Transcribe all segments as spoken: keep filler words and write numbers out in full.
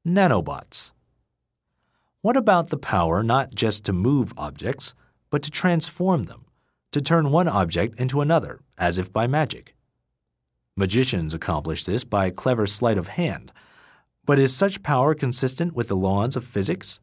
Nanobots. What about the power not just to move objects, but to transform them, to turn one object into another, as if by magic? Magicians accomplish this by a clever sleight of hand, but is such power consistent with the laws of physics?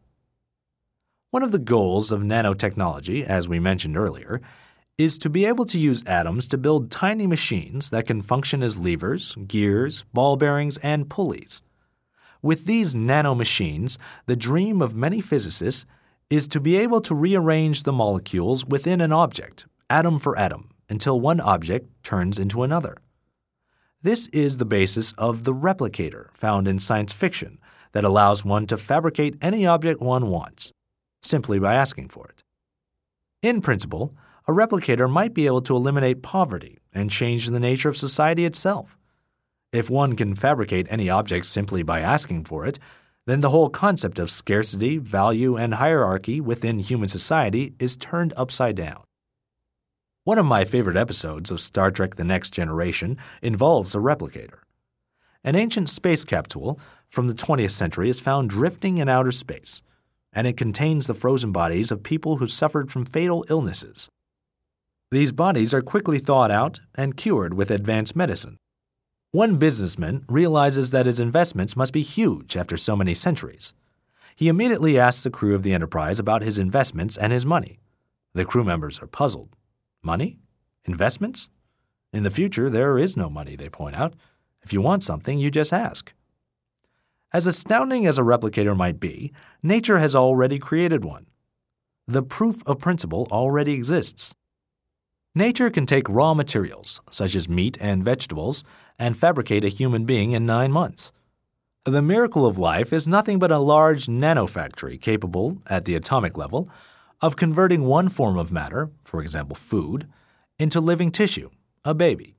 One of the goals of nanotechnology, as we mentioned earlier, is to be able to use atoms to build tiny machines that can function as levers, gears, ball bearings, and pulleys. With these nanomachines, the dream of many physicists is to be able to rearrange the molecules within an object, atom for atom, until one object turns into another. This is the basis of the replicator found in science fiction that allows one to fabricate any object one wants, simply by asking for it. In principle, a replicator might be able to eliminate poverty and change the nature of society itself. If one can fabricate any object simply by asking for it, then the whole concept of scarcity, value, and hierarchy within human society is turned upside down. One of my favorite episodes of Star Trek: The Next Generation involves a replicator. An ancient space capsule from the twentieth century is found drifting in outer space, and it contains the frozen bodies of people who suffered from fatal illnesses. These bodies are quickly thawed out and cured with advanced medicine. One businessman realizes that his investments must be huge after so many centuries. He immediately asks the crew of the Enterprise about his investments and his money. The crew members are puzzled. Money? Investments? In the future, there is no money, they point out. If you want something, you just ask. As astounding as a replicator might be, nature has already created one. The proof of principle already exists. Nature can take raw materials, such as meat and vegetables, and fabricate a human being in nine months. The miracle of life is nothing but a large nanofactory capable, at the atomic level, of converting one form of matter, for example food, into living tissue, a baby.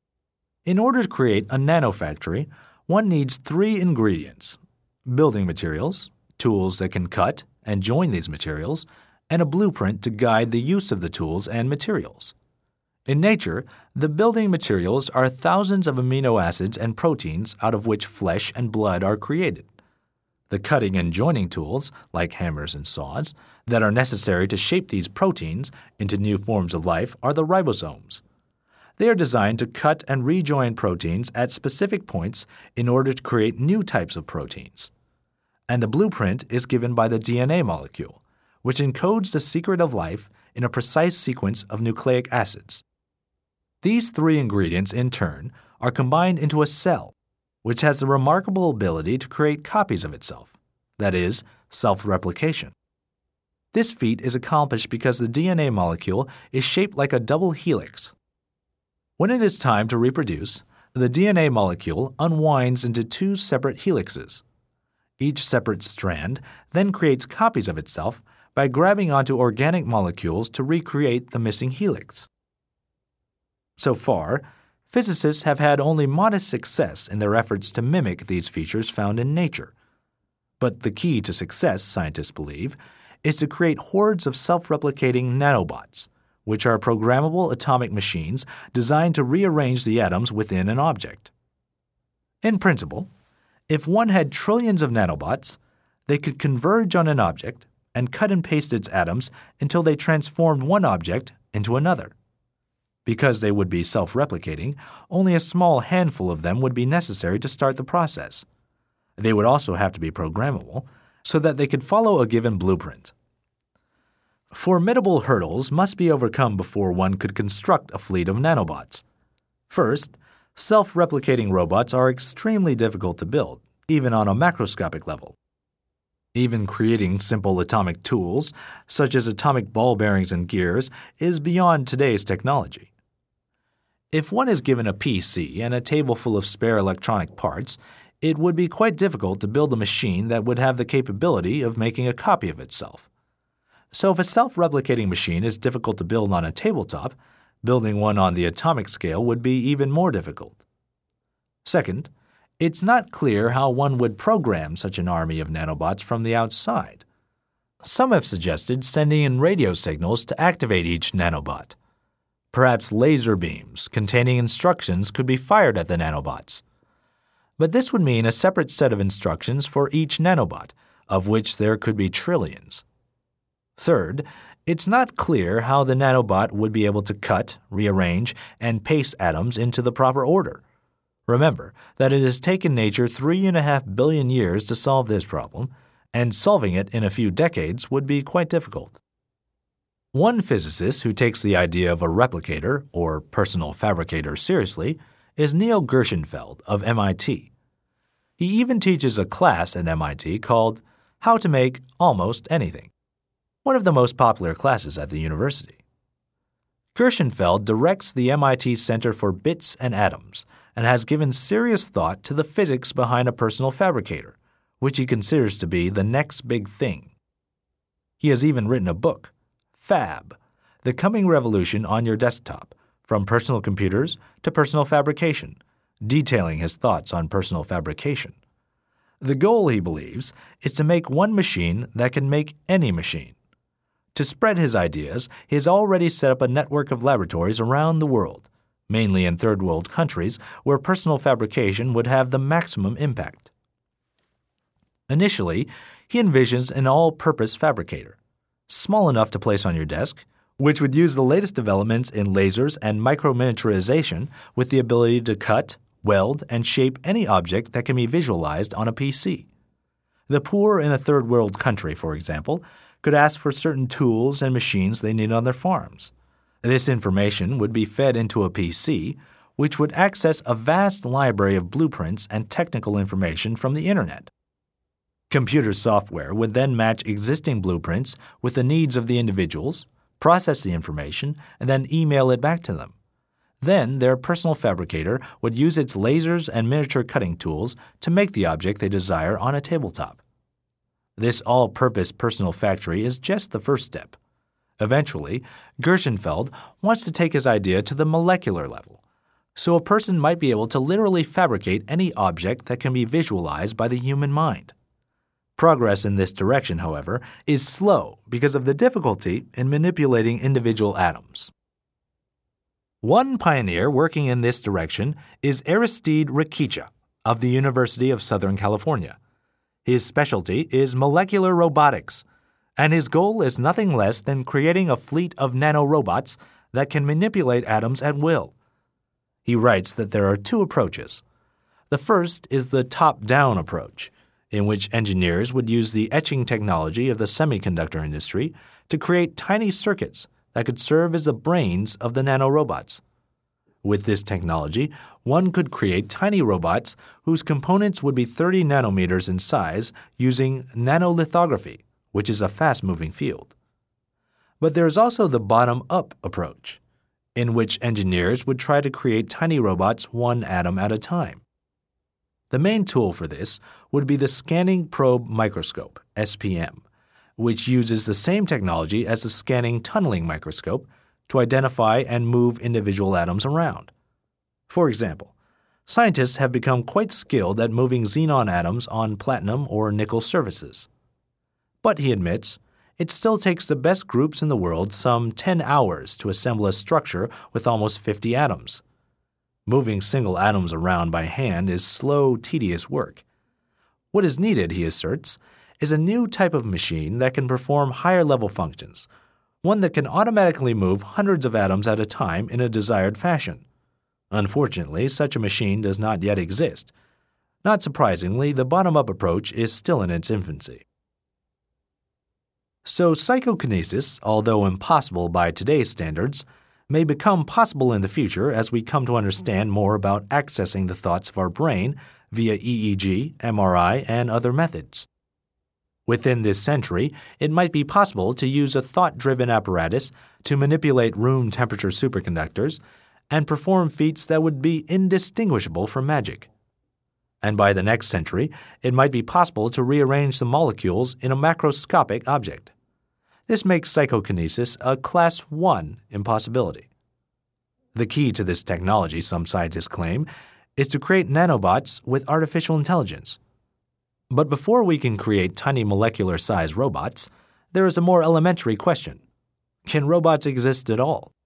In order to create a nanofactory, one needs three ingredients: building materials, tools that can cut and join these materials, and a blueprint to guide the use of the tools and materials. In nature, the building materials are thousands of amino acids and proteins out of which flesh and blood are created. The cutting and joining tools, like hammers and saws, that are necessary to shape these proteins into new forms of life are the ribosomes. They are designed to cut and rejoin proteins at specific points in order to create new types of proteins. And the blueprint is given by the D N A molecule, which encodes the secret of life in a precise sequence of nucleic acids. These three ingredients, in turn, are combined into a cell, which has the remarkable ability to create copies of itself, that is, self-replication. This feat is accomplished because the D N A molecule is shaped like a double helix. When it is time to reproduce, the D N A molecule unwinds into two separate helixes. Each separate strand then creates copies of itself by grabbing onto organic molecules to recreate the missing helix. So far, physicists have had only modest success in their efforts to mimic these features found in nature. But the key to success, scientists believe, is to create hordes of self-replicating nanobots, which are programmable atomic machines designed to rearrange the atoms within an object. In principle, if one had trillions of nanobots, they could converge on an object and cut and paste its atoms until they transformed one object into another. Because they would be self-replicating, only a small handful of them would be necessary to start the process. They would also have to be programmable so that they could follow a given blueprint. Formidable hurdles must be overcome before one could construct a fleet of nanobots. First, self-replicating robots are extremely difficult to build, even on a macroscopic level. Even creating simple atomic tools, such as atomic ball bearings and gears, is beyond today's technology. If one is given a P C and a table full of spare electronic parts, it would be quite difficult to build a machine that would have the capability of making a copy of itself. So if a self-replicating machine is difficult to build on a tabletop, building one on the atomic scale would be even more difficult. Second, it's not clear how one would program such an army of nanobots from the outside. Some have suggested sending in radio signals to activate each nanobot. Perhaps laser beams containing instructions could be fired at the nanobots. But this would mean a separate set of instructions for each nanobot, of which there could be trillions. Third, it's not clear how the nanobot would be able to cut, rearrange, and paste atoms into the proper order. Remember that it has taken nature three and a half billion years to solve this problem, and solving it in a few decades would be quite difficult. One physicist who takes the idea of a replicator, or personal fabricator, seriously is Neil Gershenfeld of M I T. He even teaches a class at M I T called How to Make Almost Anything, one of the most popular classes at the university. Gershenfeld directs the M I T Center for Bits and Atoms and has given serious thought to the physics behind a personal fabricator, which he considers to be the next big thing. He has even written a book, Fab, The Coming Revolution on Your Desktop, From Personal Computers to Personal Fabrication, detailing his thoughts on personal fabrication. The goal, he believes, is to make one machine that can make any machine. To spread his ideas, he has already set up a network of laboratories around the world, mainly in third world countries where personal fabrication would have the maximum impact. Initially, he envisions an all-purpose fabricator, small enough to place on your desk, which would use the latest developments in lasers and microminiaturization with the ability to cut, weld, and shape any object that can be visualized on a P C. The poor in a third world country, for example, could ask for certain tools and machines they need on their farms. This information would be fed into a P C, which would access a vast library of blueprints and technical information from the Internet. Computer software would then match existing blueprints with the needs of the individuals, process the information, and then email it back to them. Then their personal fabricator would use its lasers and miniature cutting tools to make the object they desire on a tabletop. This all-purpose personal factory is just the first step. Eventually, Gershenfeld wants to take his idea to the molecular level, so a person might be able to literally fabricate any object that can be visualized by the human mind. Progress in this direction, however, is slow because of the difficulty in manipulating individual atoms. One pioneer working in this direction is Aristide Rikicha of the University of Southern California. His specialty is molecular robotics, and his goal is nothing less than creating a fleet of nanorobots that can manipulate atoms at will. He writes that there are two approaches. The first is the top-down approach, in which engineers would use the etching technology of the semiconductor industry to create tiny circuits that could serve as the brains of the nanorobots. With this technology, one could create tiny robots whose components would be thirty nanometers in size using nanolithography, which is a fast-moving field. But there is also the bottom-up approach, in which engineers would try to create tiny robots one atom at a time. The main tool for this would be the Scanning Probe Microscope, S P M, which uses the same technology as the Scanning Tunneling Microscope to identify and move individual atoms around. For example, scientists have become quite skilled at moving xenon atoms on platinum or nickel surfaces. But, he admits, it still takes the best groups in the world some ten hours to assemble a structure with almost fifty atoms. Moving single atoms around by hand is slow, tedious work. What is needed, he asserts, is a new type of machine that can perform higher-level functions, one that can automatically move hundreds of atoms at a time in a desired fashion. Unfortunately, such a machine does not yet exist. Not surprisingly, the bottom-up approach is still in its infancy. So psychokinesis, although impossible by today's standards, may become possible in the future as we come to understand more about accessing the thoughts of our brain via E E G, M R I, and other methods. Within this century, it might be possible to use a thought-driven apparatus to manipulate room temperature superconductors and perform feats that would be indistinguishable from magic. And by the next century, it might be possible to rearrange the molecules in a macroscopic object. This makes psychokinesis a Class one impossibility. The key to this technology, some scientists claim, is to create nanobots with artificial intelligence. But before we can create tiny molecular-sized robots, there is a more elementary question. Can robots exist at all?